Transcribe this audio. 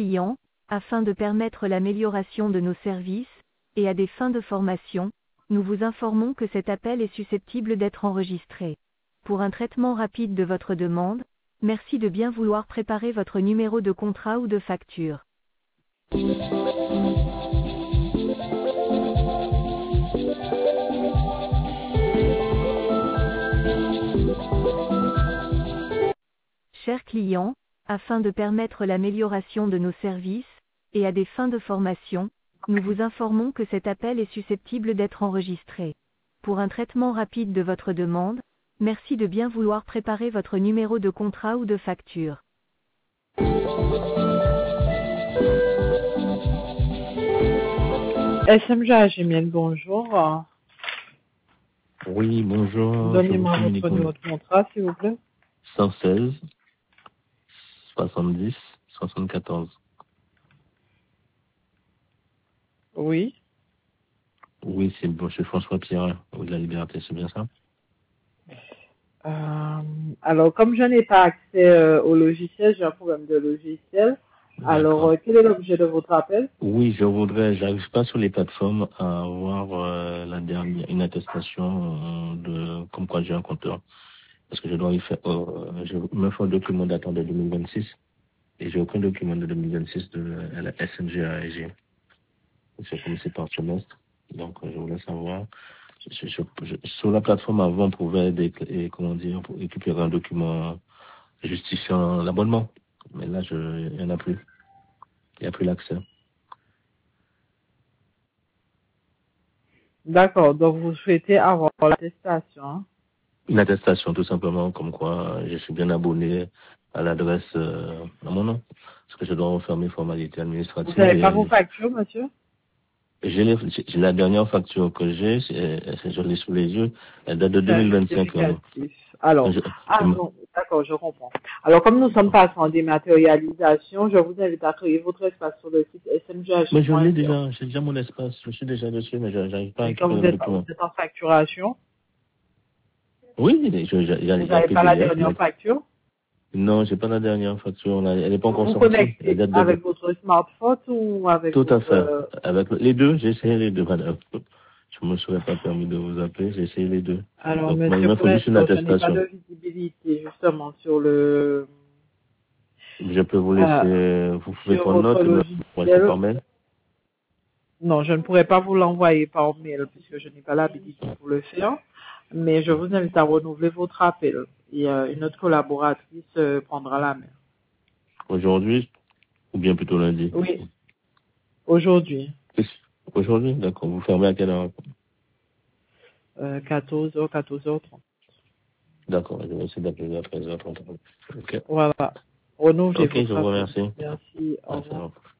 clients, afin de permettre l'amélioration de nos services, et à des fins de formation, nous vous informons que cet appel est susceptible d'être enregistré. Pour un traitement rapide de votre demande, merci de bien vouloir préparer votre numéro de contrat ou de facture. Chers clients, afin de permettre l'amélioration de nos services, et à des fins de formation, nous vous informons que cet appel est susceptible d'être enregistré. Pour un traitement rapide de votre demande, merci de bien vouloir préparer votre numéro de contrat ou de facture. SMG Agimiel, bonjour. Oui, bonjour. Donnez-moi votre numéro de contrat, s'il vous plaît. 116 70 74. Oui. Oui, c'est bon, c'est François Pierre, ou de la Liberté, c'est bien ça? Alors, comme je n'ai pas accès au logiciel, j'ai un problème de logiciel. Alors, quel est l'objet de votre appel? Oui, j'arrive pas sur les plateformes à avoir une attestation comme quoi j'ai un compteur. Parce que je dois y faire, je me fais un document datant de 2026 et j'ai aucun document de 2026 de la SNG AEG. C'est comme c'est par semestre. Donc, je voulais savoir. Sur la plateforme avant, on pouvait récupérer un document justifiant l'abonnement. Mais là, il n'y en a plus. Il n'y a plus l'accès. D'accord. Donc, vous souhaitez avoir l'attestation, hein? Une attestation, tout simplement, comme quoi je suis bien abonné à l'adresse à mon nom. Parce que je dois refaire mes formalités administratives. Vous n'avez pas vos factures, monsieur? J'ai la dernière facture que j'ai, je l'ai sous les yeux, elle date de 2025. Alors, non, d'accord, je comprends. Alors, comme nous sommes passés en dématérialisation, je vous invite à créer votre espace sur le site SMGH. Mais je l'ai déjà, j'ai déjà mon espace, je suis déjà dessus, mais j'arrive pas à récupérer le document. Vous êtes en facturation? Oui, vous n'avez pas la dernière facture? Non, j'ai pas la dernière facture, elle n'est pas encore sortie. Vous connectez avec votre smartphone ou avec Tout à fait. Avec les deux, j'ai essayé les deux, madame. Je me serais pas permis de vous appeler, j'ai essayé les deux. Alors, donc, monsieur, il me faut juste une attestation. je n'ai pas de visibilité, justement, sur le... Je peux vous laisser, vous pouvez prendre note et me envoyer par mail? Non, je ne pourrais pas vous l'envoyer par mail puisque je n'ai pas l'habilité pour le faire. Mais je vous invite à renouveler votre appel et une autre collaboratrice prendra la main. Aujourd'hui ou bien plutôt lundi? Oui, aujourd'hui. Aujourd'hui, d'accord. Vous fermez à quelle heure? 14h, 14h30. D'accord, je vais essayer d'appeler à 13h30. Ok. Voilà. Renouvelez votre appel. Ok, je vous remercie. Merci. Au revoir.